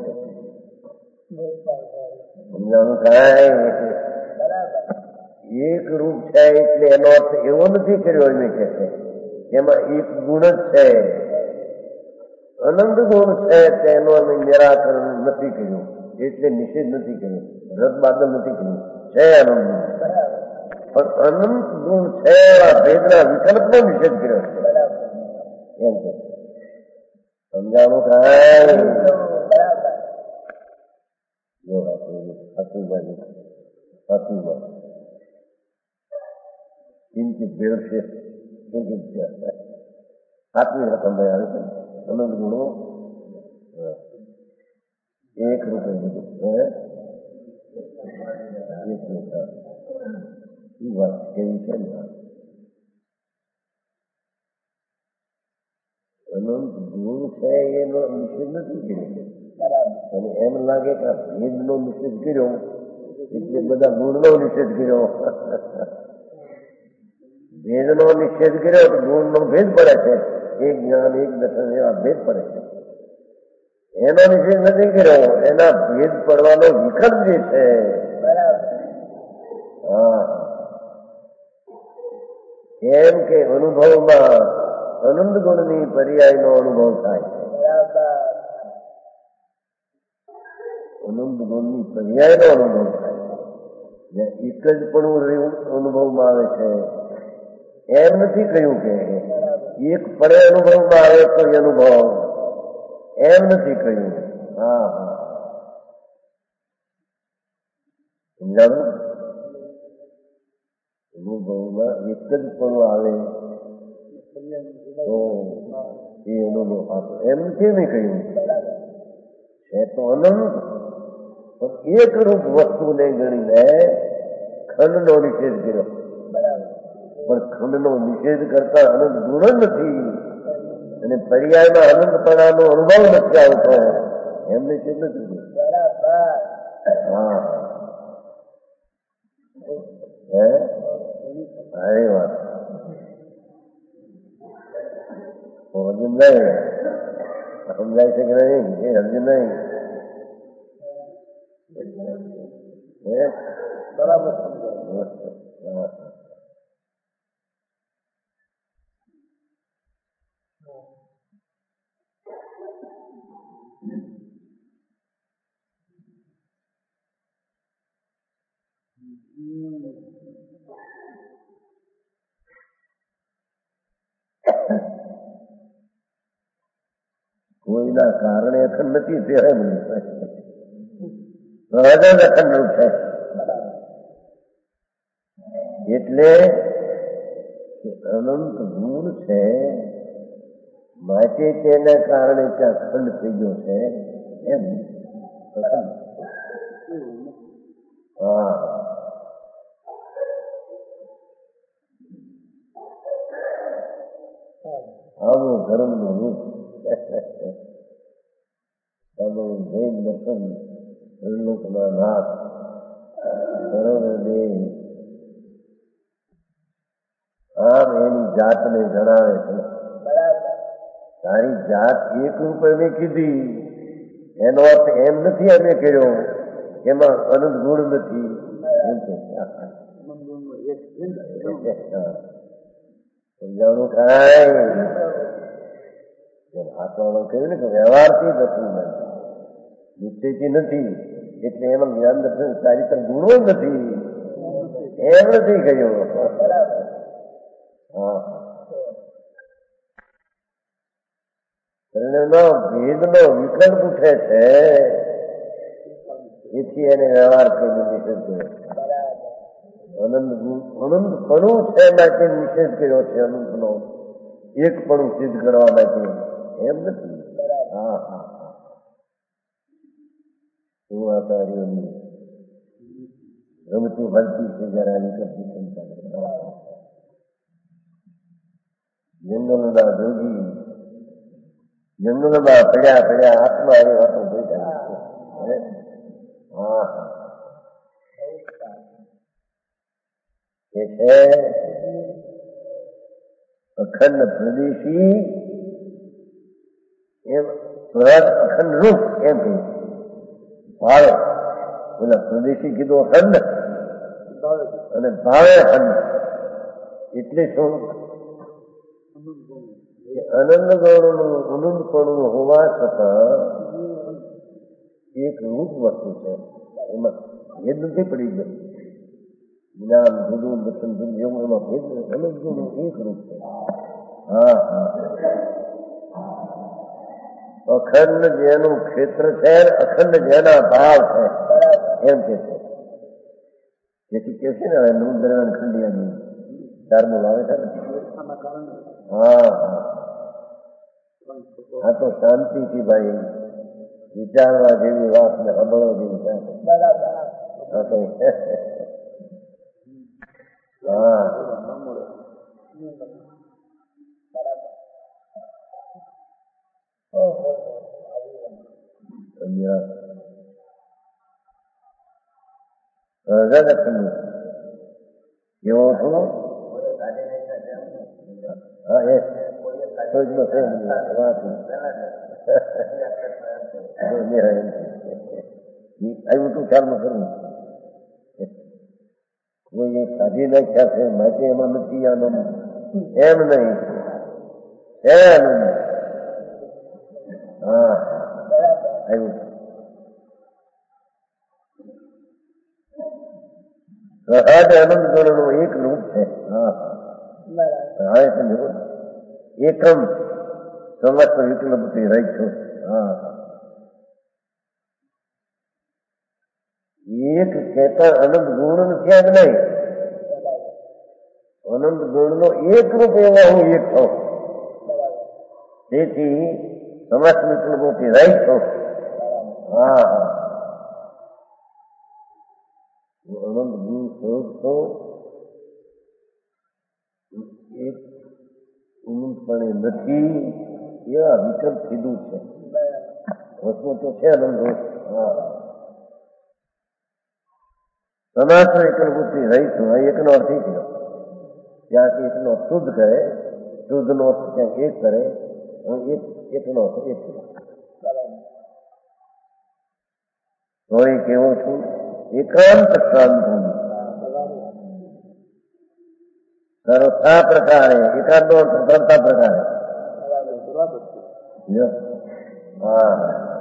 સમજાણું થાય. એક રૂપ છે એટલે એનો અર્થ એવો નથી કર્યો એમ કે છે એમાં એક ગુણ જ છે, અનંત ગુણ છે તેનો અમે નિરાકરણ નથી કર્યું એટલે નિષેધ નથી કર્યો, રદ બાદલ નથી કર્યું. છે અનંત પણ અનંત ગુણ છે એવા ભેદના વિકલ્પનો નિષેધ કર્યો છે. એમ કે સમજાણું થાય. કિંચિત ભેળશે આત્મી રકમ આવે છે. અનંત ગુણો એક રૂપે એ વાત કેવી છે ને, અનંત ગુણ છે એનો નિષેધ નથી કર્યો. અને એમ લાગે કે ભેદનો નિષેધ કર્યો એટલે બધા ગુણનો નિષેધ કર્યો. ભેદનો નિષેધ કર્યો તો ગુણનો ભેદ પડે છે. એક જ્ઞાન એક દર્શન એવા ભેદ પડે છે. એનો નિષેધ નથી કર્યો, એના ભેદ પડવાનો વિકલ્પ જે છે. હા, એમ કે અનુભવમાં અનંત ગુણની પર્યાયનો અનુભવ થાય છે. અનંત ગુણની પર્યાયનો અનુભવ થાય છે. એક જ પણ અનુભવમાં આવે છે એમ નથી કહ્યું કે એક પડે અનુભવમાં આવે તો એ અનુભવ એમ નથી કહ્યું. હા હા સમજાવું. અનુભવમાં એક જ પણ આવે તો એ અનુભવ આપો એમ કેમ કહ્યું છે. તો અનંત પણ એક રૂપ વસ્તુને ગણીને ખંડનો નિષેધ કર્યો, પણ ખંડનો નિષેધ કરતા અનંત ગુણ નથી અને પર્યાયમાં અનંતપણાનો અનુભવ નથી આવતો એમ નિષેધ નથી. હા સારી વાત. અર્જુન નહીં સમજાય છે કે નહીં? એ અર્જુન નહીં બરાબર. કોઈના કારણે અખંડ નથી તે સહજ જ અખંડ રૂપ છે. એટલે અનંત ગુણ છે માટે તેના કારણે ત્યાં ખંડ થઈ ગયો છે એમ. હા આવું ધર્મનું રૂપ જૈન દર્શન ત્રિલોકના નાથ સર્વદેવ આમ એની જાતને જણાવે છે. તારી જાત એક રૂપે મેં કીધી એનો અર્થ એમ નથી અમે કર્યો એમાં અનંત ગુણ નથી એમ કે સમજાવવાનું કાંઈ આત્માનો કહ્યું ને કે વ્યવહારથી દર્શન નિશ્ચયથી નથી, એટલે એમાં જ્ઞાન દર્શન ચારિત્ર ગુણો નથી એમ નથી કહ્યું. હા, ભેદનો વિકલ્પ ઉઠે છે, એથી એને વ્યવહાર કરીને નિષેધ કર્યો. અનંત પણું છે માટે નિષેધ કર્યો છે, અનંતનો એક પણ સિદ્ધ કરવા માટે એમ નથી. હા હા હા, શું આચાર્યોની રમતું હલતી છે જરા નીકળતી ક્ષમતા. જંગલના જોગી જંગલમાં પડ્યા પડ્યા આત્મા એ વાતો બેઠા. હા હા, એ છે અખંડ પ્રદેશી એમ સ્વરાજ અખંડ રૂપ એમ કહ્યું. ભાવે પેલા પ્રદેશી કીધું અખંડ અને ભાવે અખંડ. એટલે શું? અનંત ગૌણનું હોવા છતાં એક રૂપ વસ્તુ છે, એમાં ભેદ નથી પડી ગયો. જ્ઞાન જુદું, દર્શન જુદું, એવું એમાં ભેદ અનંત ગૌણનું એક રૂપ છે. હા હા, અખંડ જેનું ક્ષેત્ર છે, અખંડ જેના ભાવ છે એમ કે છે. જેથી કે છે ને હવે નૂન દરમિયાન ખંડિયાની ચારમું લાવે છે ને. હા હા, આ તો શાંતિથી ભાઈ વિચારવા જેવી વાત ને સાંભળવા જેવી વાત. હા, કેવો છું? હા, એ આવ્યું તું ખ્યાલમાં કરવું. કોઈ કાઢી નાખ્યા છે માટે એમાં નથી આનંદ એમ નહીં. હા, આવ્યું. સહજ આનંદ ગણનું એક રૂપ છે. હા હા, સમજો એકમ સમસ્ત વિકલ્પથી રહી છો. હા, એક કહેતા અનંત ગુણ થયા જ નહીં. અનંત ગુણનો એક રૂપ એવો હું એક છું, તેથી સમસ્ત વિકલ્પોથી રહી છો. હા હા, અનંત ગુણ શોધતો એક અનંતપણે નથી એવા વિકલ્પ કીધું છે. વસ્તુ તો છે અનંત. હા, સમાસ વિકલ્પોથી રહી છું. એકનો અર્થ એ કર્યો, ત્યાં એકનો શુદ્ધ કરે, શુદ્ધનો અર્થ ક્યાંક એક કરે, એકનો અર્થ એક કર્યો. તો એ કેવો છું? એકાંત શાંત સર્વથા પ્રકારે. એકાંત નો અર્થ સર્વથા પ્રકારે. હા,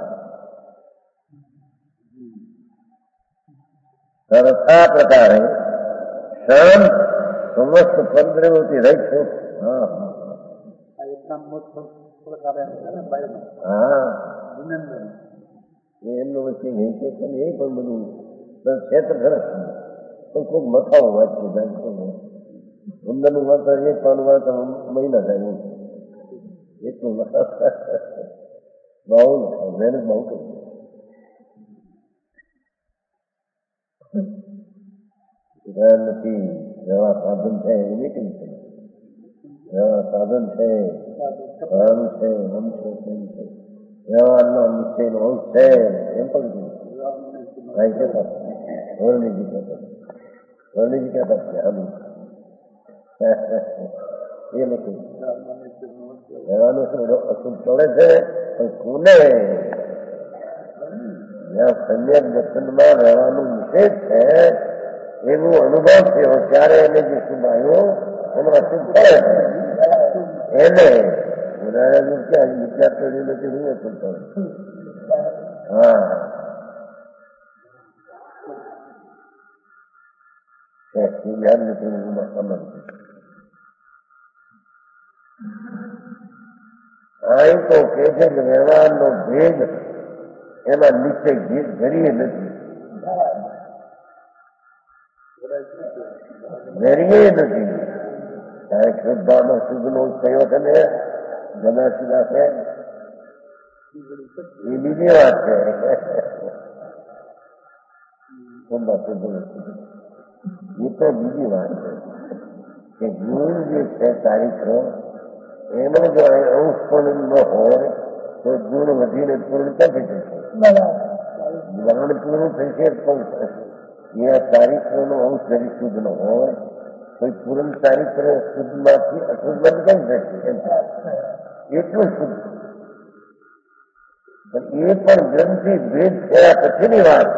સર્વથા પ્રકારે શાંત સમસ્ત પદ્રવથી રહી છું. હા હા, એમનો વચ્ચે નહીં છે એ પણ બધું ક્ષેત્ર ખરસ પણ ખૂબ મથાઓ વાંચી અંદરનું વાંચો એક પાનું વાંચો મહિના થાય એટલું બહુ મહેનત બહુ કરી. નથી એવા સાધન છે એ નીકળી છે, એવા સાધન છે, આમ છે, આમ છે, તેમ છે, વ્યવહારનો નિશ્ચયનો અંશ છે એમ પણ કઈ કહેતા વર્ણિજી કહેતા વર્ણિજી કહેતા છે આમ એ નથી કહેવાનું શું અશુદ્ધ ચડે છે પણ કોને જ્યાં સમ્યક દર્શનમાં રહેવાનું નિષેધ છે એવું અનુભવ થયો ત્યારે એને જે શુભ આવ્યો એનો અશુભ ફળે એને ઉદાહરણ ક્યાં વિચાર કર્યું નથી હું અશુભ ફળે. હા યાદ નથી અમલ અહીં તો કે છે કે વ્યવહારનો ભેદ એમાં નીચે ઘડીએ નથી, ઘડીએ નથી. ત્યારે શુદ્ધામાં શુદ્ધનો થયો છે ને જના સીધા છે એ બીજી વાત છે. શુદ્ધમાં શુદ્ધનો એ તો બીજી વાત છે કે ગુણ જે છે ચારિત્ર એનો જો અંશ પણ ન હોય તો ગુણ વધીને પૂર્ણ ક્યાંથી થશે? જ્ઞાન પૂર્ણ થશે પણ એ આ ચારિત્રનો અંશ જરી શુદ્ધ ન હોય તો પૂર્ણ ચારિત્ર શુદ્ધમાંથી અશુદ્ધમાં કેમ થશે? એટલું શુદ્ધ પણ એ પણ ગ્રંથિ ભેદ થયા પછીની વાત.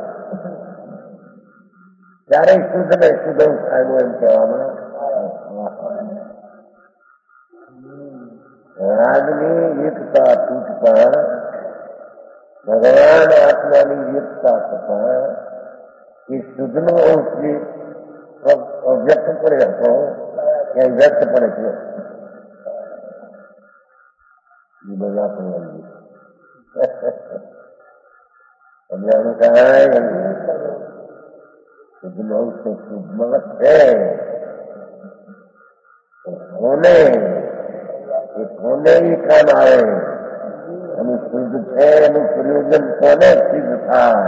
ત્યારે શુદ્ધ ને શુદ્ધ અંશ આવ્યો એમ કહેવામાં રાગની એકતા તૂટતા ભગવાન આત્માની એકતા થતા એ શુદ્ધનો અંશ જે અવ્યક્ત પડે હતો ત્યાં વ્યક્ત પડે છે. એ બધા પણ સમજાણું કાંઈ શુદ્ધનો અંશ તો શુદ્ધમાં છે. કોને એ કોને એ કામ આવે અને શુદ્ધ છે એનું પ્રયોજન કોને સિદ્ધ થાય?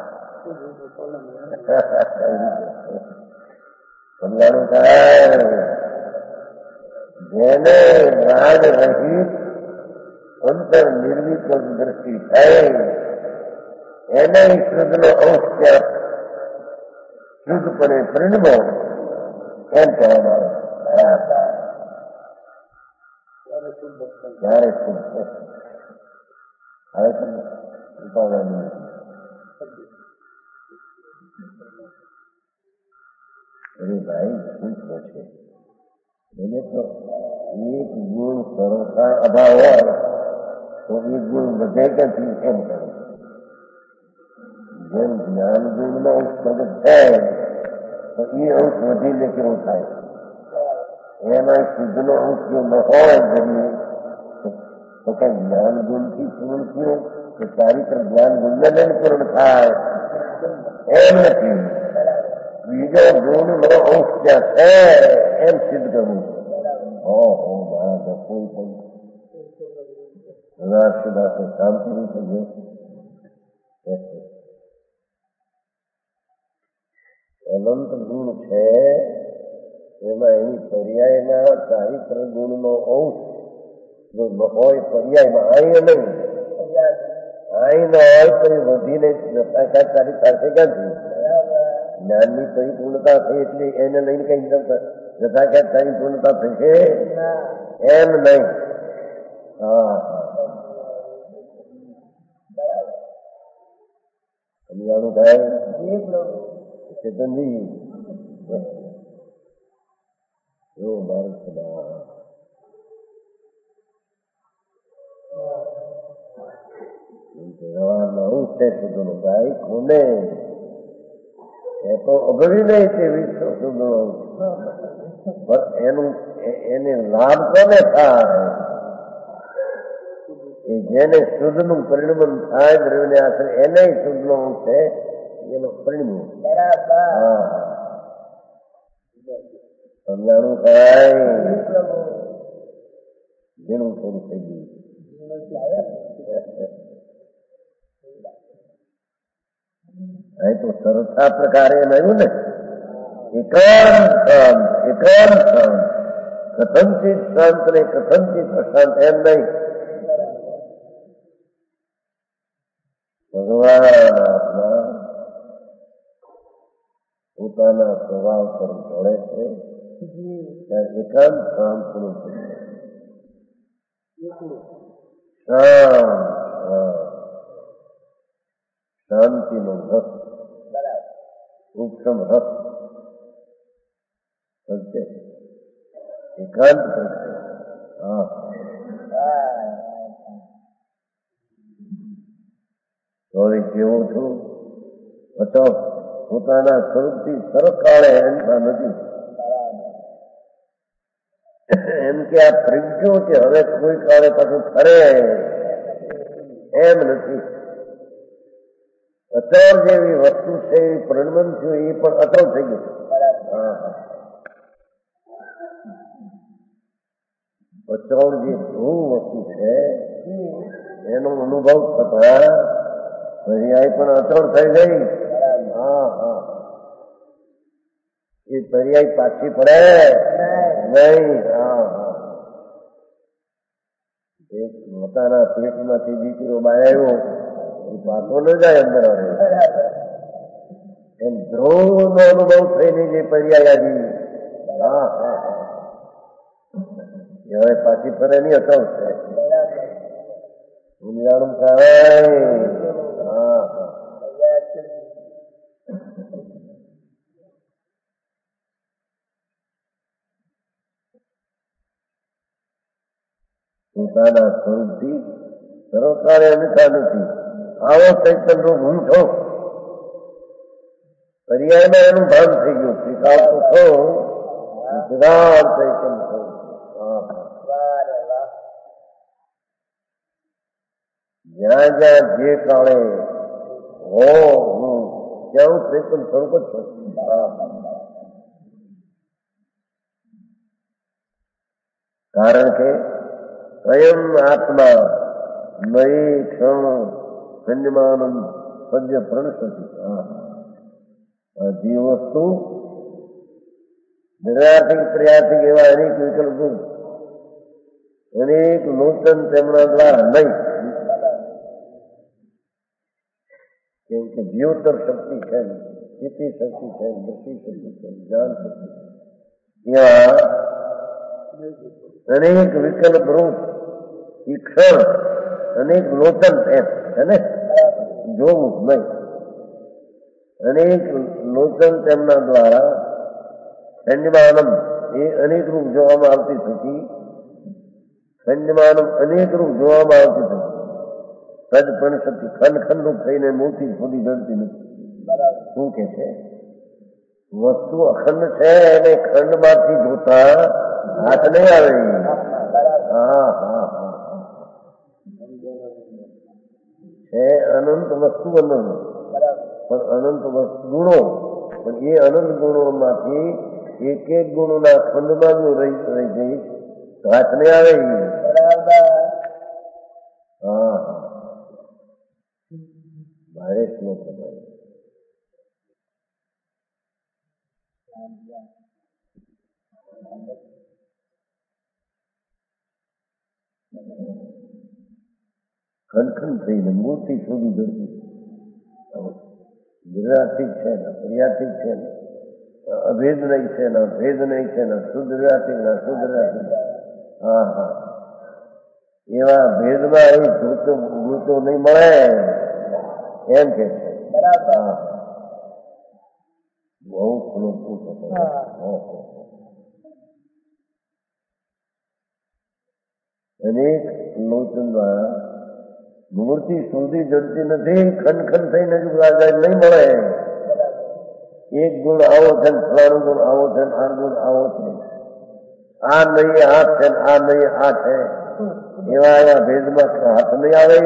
સમજાણું થાય જેને રાગ રહિત અંતર નિર્વિકલ્પ દ્રષ્ટિ થાય એને શુદ્ધનો અંશ ત્યાં શુદ્ધપણે પરિણમો એમ કહેવામાં આવે. ત્યારે શુદ્ધ હવે ઉપાડવાની અરે ભાઈ શું છે એને તો એક ગુણ સરળતા અભાવ હોય તો એ ગુણ વધે ક્યાંથી એમ કરે છે. જેમ જ્ઞાન ગુણનો અંશ પ્રગટ છે તો એ અંશ વધીને કેવું થાય? એમાં શુદ્ધનો અંશ જો ન હોય જરી તો કઈ જ્ઞાન ગુણથી પૂર્ણ થયું તો ચારિત્ર જ્ઞાન ગુણને લઈને પૂર્ણ થાય એમ નથી. બીજો ગુણનો અંશ ત્યાં છે એમ સિદ્ધ કરવું છે. ઓહો મારા કોઈ પણ સુદાસે શાંતિનું થયું. અનંત ગુણ છે એમાં એની પર્યાયના ચારિત્ર ગુણનો અંશ જો ન હોય પર્યાયમાં અહીં નહીં અહીં ન હોય તો એ વધીને જતાકાર ચારિત્ર છે ક્યાંથી? જ્ઞાનની પરિપૂર્ણતા થઈ એટલે એને લઈને કઈ જતાકાર પરિપૂર્ણતા થશે એમ નહીં. હા સમજાણું થાય ચેતનજી એવું મારું સદા વ્યવહારમાં હું છે શુદ્ધનો ભાઈ કોને એ તો અઘરી નહીં છે વિશ્વ શુદ્ધનો પણ એનું એને લાભ કોને થાય? એ જેને શુદ્ધનું પરિણમન થાય દ્રવ્યને આશરે એને શુદ્ધનો અંશ છે એનો પરિણમ. હા સમજાણું થાય જેનું થોડું થઈ ગયું. અહીં તો સરળતા પ્રકારે એમ આવ્યું ને એકાંત શાંત કથનચિત શાંત ને કથનચિત અશાંત એમ નહીં. ભગવાન આત્મા પોતાના સ્વભાવ પર જોડે છે ત્યારે એકાંત શાંત પૂરું થયું. શાંત શાંતિનો રસ, ઉપશમ રસ પ્રગટે, એકાંત પ્રગટે. હા, તો કેવું છું અચોક પોતાના સ્વરૂપથી સરકાળે એમતા નથી. એમ કે આ પ્રજ્ઞો કે હવે કોઈ કાળે પાછું ફરે એમ નથી. અચળ જેવી વસ્તુ છે એ પ્રણમન થયું, એ પણ અચળ થઈ ગયું. અચળ જે ધ્રુવ વસ્તુ છે એનો અનુભવ થતા પર્યાય પણ અચળ થઈ ગઈ. હા હા, એ પર્યાય પાછી પડે નહીં. હા હા, એક માતાના પેટમાંથી દીકરો બહાર આવ્યો એ પાછો ન જાય અંદર આવે એમ ધ્રુવનો અનુભવ થઈને જે પર્યાય આવી. હા હા, એ હવે પાછી ફરે નહીં, અચળ છે. દુનિયાનું કાંઈ. હા હા, પોતાના સ્વરૂપથી સરોકારે અનીતા નથી. આવો ચૈતન્ય રૂપ હું છો. પર્યાયમાં એનું ભાન થઈ ગયું. સ્વીકાર તો છો, વિરાટ ચૈતન્ય છો. જ્યાં જ્યાં જે કાળે હો હું ત્યાં ચૈતન્ય સ્વરૂપ જ છું. કારણ કે સ્વયં આત્મા નયી ક્ષણ સંયમાનંદ સજ્જ પ્રણસતી. જે વસ્તુ નિર્યાતિક પ્રયાતિક એવા અનેક વિકલ્પો, અનેક નૂતન તેમના દ્વારા નહીં. કેમ કે જીવતર શક્તિ છે, સ્થિતિ શક્તિ છે, દૃષ્ટિ શક્તિ છે, જ્ઞાન શક્તિ છે. એવા અનેક વિકલ્પ રૂપ ક્ષણ અનેક નૂતન એમ છે ને, જોવું નહીં. અનેક નૂતન તેમના દ્વારા ખંડમાનમ એ અનેક રૂપ જોવામાં આવતી થતી. ખંડમાનમ અનેક રૂપ જોવામાં આવતી થતી. સજ પણ શક્તિ ખંડ ખંડ રૂપ થઈને મૂર્તિ સુધી જડતી નથી. શું કે છે? વસ્તુ અખંડ છે એને ખંડમાંથી જોતા હાથ નહીં આવે. હા હા હા, છે અનંત વસ્તુ અનંત, પણ અનંત ગુણો, પણ એ અનંત ગુણોમાંથી એક એક ગુણોના ખંડમાં જો રહી જઈશ તો હાથ નહીં આવે. હા હા, મારે શ્લોક ખંડ થઈને મૂર્તિ શોધી જતી. નિર્યાતિક છે ને પ્રિયાતિક છે ને અભેદ નહીં છે ને ભેદ નહીં છે ને શુદ્ધ વ્યાતિક ને અશુદ્ધ વ્યાતિક. હા હા, એવા ભેદમાં એ જોતો નહીં મળે એમ કે છે. હા, બહુ શ્લોક અનેક લોચન દ્વારા મૂર્તિ સુધી જડતી નથી. ખંડ ખંડ થઈને જ નહીં મળે. એક ગુણ આવો છે, ફલાણું ગુણ આવો છે, આ ગુણ આવો છે, આ નહીં આ છે, આ નહીં આ છે, એવા એવા ભેદમાં હાથ નહીં આવે.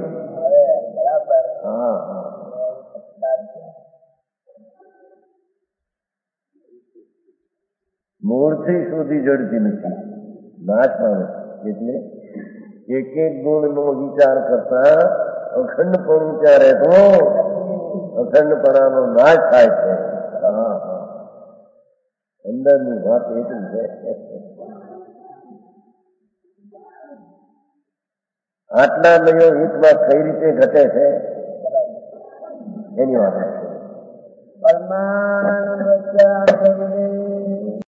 હા હા, મૂર્તિ સુધી જડતી નથી, નાશ પામે. એટલે એક એક ગુણનો વિચાર કરતા અખંડપણું ત્યાં રહેતો અખંડપણાનો નાશ થાય છે. હા હા, અંદરની વાત એટલી છે. આટલા લયો હિતમાં કઈ રીતે ઘટે છે એની વાત છે.